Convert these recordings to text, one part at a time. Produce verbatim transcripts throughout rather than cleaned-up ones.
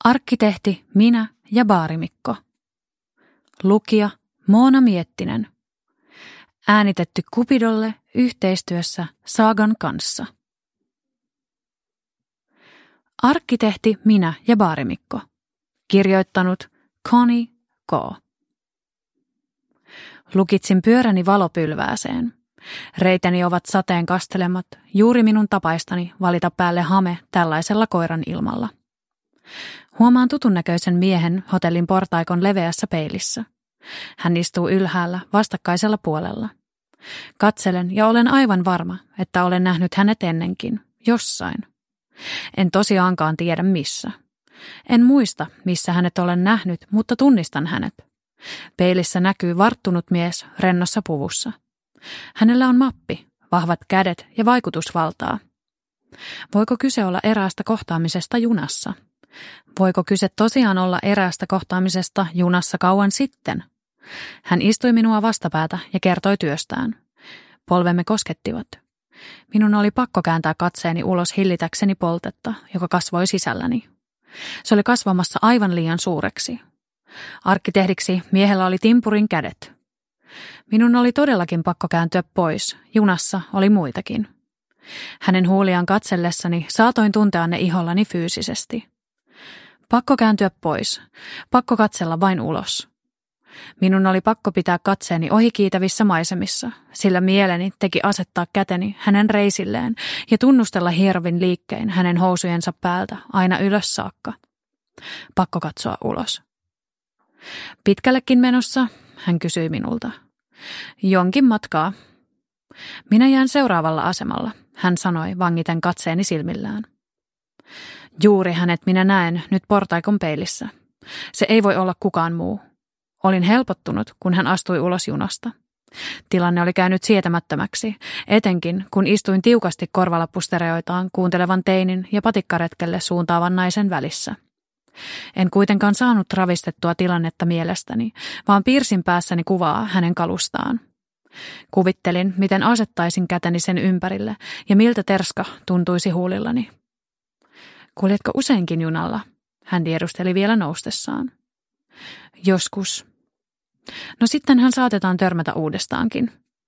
Arkkitehti minä ja Baarimikko. Lukija Moona Miettinen. Äänitetty Cupidolle yhteistyössä Saagan kanssa. Arkkitehti minä ja Baarimikko. Kirjoittanut Connie K. Lukitsin pyöräni valopylvääseen. Reiteni ovat sateen kastelemat, juuri minun tapaistani valita päälle hame tällaisella koiran ilmalla. Huomaan tutun näköisen miehen hotellin portaikon leveässä peilissä. Hän istuu ylhäällä vastakkaisella puolella. Katselen ja olen aivan varma, että olen nähnyt hänet ennenkin, jossain. En tosiaankaan tiedä missä. En muista, missä hänet olen nähnyt, mutta tunnistan hänet. Peilissä näkyy varttunut mies rennossa puvussa. Hänellä on mappi, vahvat kädet ja vaikutusvaltaa. Voiko kyse olla eräästä kohtaamisesta junassa? Voiko kyse tosiaan olla eräästä kohtaamisesta junassa kauan sitten? Hän istui minua vastapäätä ja kertoi työstään. Polvemme koskettivat. Minun oli pakko kääntää katseeni ulos hillitäkseni poltetta, joka kasvoi sisälläni. Se oli kasvamassa aivan liian suureksi. Arkkitehdiksi miehellä oli timpurin kädet. Minun oli todellakin pakko kääntyä pois, junassa oli muitakin. Hänen huuliaan katsellessani saatoin tuntea ne ihollani fyysisesti. Pakko kääntyä pois, pakko katsella vain ulos. Minun oli pakko pitää katseeni ohikiitävissä maisemissa, sillä mieleni teki asettaa käteni hänen reisilleen ja tunnustella hierovin liikkein hänen housujensa päältä aina ylös saakka. Pakko katsoa ulos. Pitkällekin menossa, hän kysyi minulta. Jonkin matkaa. Minä jään seuraavalla asemalla, hän sanoi vangiten katseeni silmillään. Juuri hänet minä näen nyt portaikon peilissä. Se ei voi olla kukaan muu. Olin helpottunut, kun hän astui ulos junasta. Tilanne oli käynyt sietämättömäksi, etenkin kun istuin tiukasti korvalappustereoitaan kuuntelevan teinin ja patikkaretkelle suuntaavan naisen välissä. En kuitenkaan saanut ravistettua tilannetta mielestäni, vaan piirsin päässäni kuvaa hänen kalustaan. Kuvittelin, miten asettaisin käteni sen ympärille ja miltä terska tuntuisi huulillani. Kuljetko useinkin junalla? Hän tiedusteli vielä noustessaan. Joskus. No sitten hän saatetaan törmätä uudestaankin.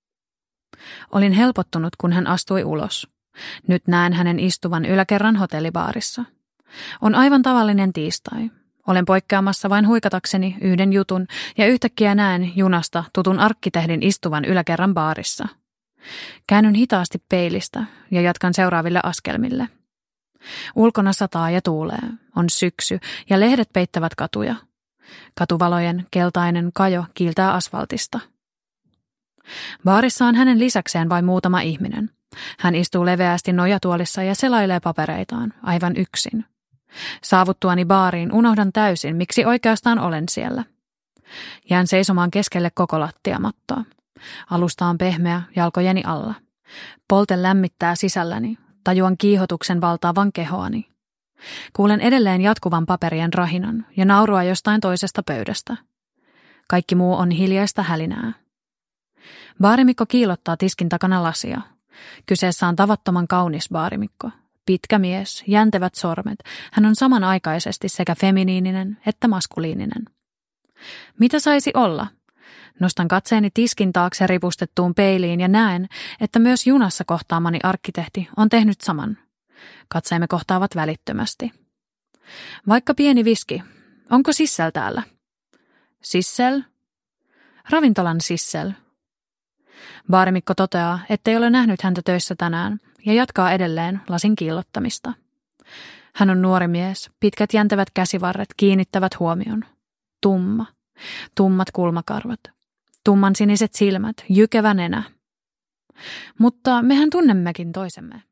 Olin helpottunut, kun hän astui ulos. Nyt näen hänen istuvan yläkerran hotellibaarissa. On aivan tavallinen tiistai. Olen poikkeamassa vain huikatakseni yhden jutun ja yhtäkkiä näen junasta tutun arkkitehdin istuvan yläkerran baarissa. Käännyn hitaasti peilistä ja jatkan seuraaville askelmille. Ulkona sataa ja tuulee, on syksy ja lehdet peittävät katuja. Katuvalojen keltainen kajo kiiltää asfaltista. Baarissa on hänen lisäkseen vain muutama ihminen. Hän istuu leveästi nojatuolissa ja selailee papereitaan, aivan yksin. Saavuttuani baariin unohdan täysin, miksi oikeastaan olen siellä. Jään seisomaan keskelle koko lattiamattoa. Alusta on pehmeä jalkojeni alla. Polte lämmittää sisälläni, tajuan kiihotuksen valtaavan kehoani. Kuulen edelleen jatkuvan paperien rahinan ja naurua jostain toisesta pöydästä. Kaikki muu on hiljaista hälinää. Baarimikko kiillottaa tiskin takana lasia. Kyseessä on tavattoman kaunis baarimikko. Pitkä mies, jäntevät sormet. Hän on samanaikaisesti sekä feminiininen että maskuliininen. Mitä saisi olla? Nostan katseeni tiskin taakse ripustettuun peiliin ja näen, että myös junassa kohtaamani arkkitehti on tehnyt saman. Katseemme kohtaavat välittömästi. Vaikka pieni viski. Onko Sissel täällä? Sissel? Ravintolan Sissel. Baarimikko toteaa, ettei ole nähnyt häntä töissä tänään ja jatkaa edelleen lasin kiillottamista. Hän on nuori mies, pitkät jäntevät käsivarret kiinnittävät huomion. Tumma, tummat kulmakarvat, tumman siniset silmät, jykevä nenä. Mutta mehän tunnemmekin toisemme.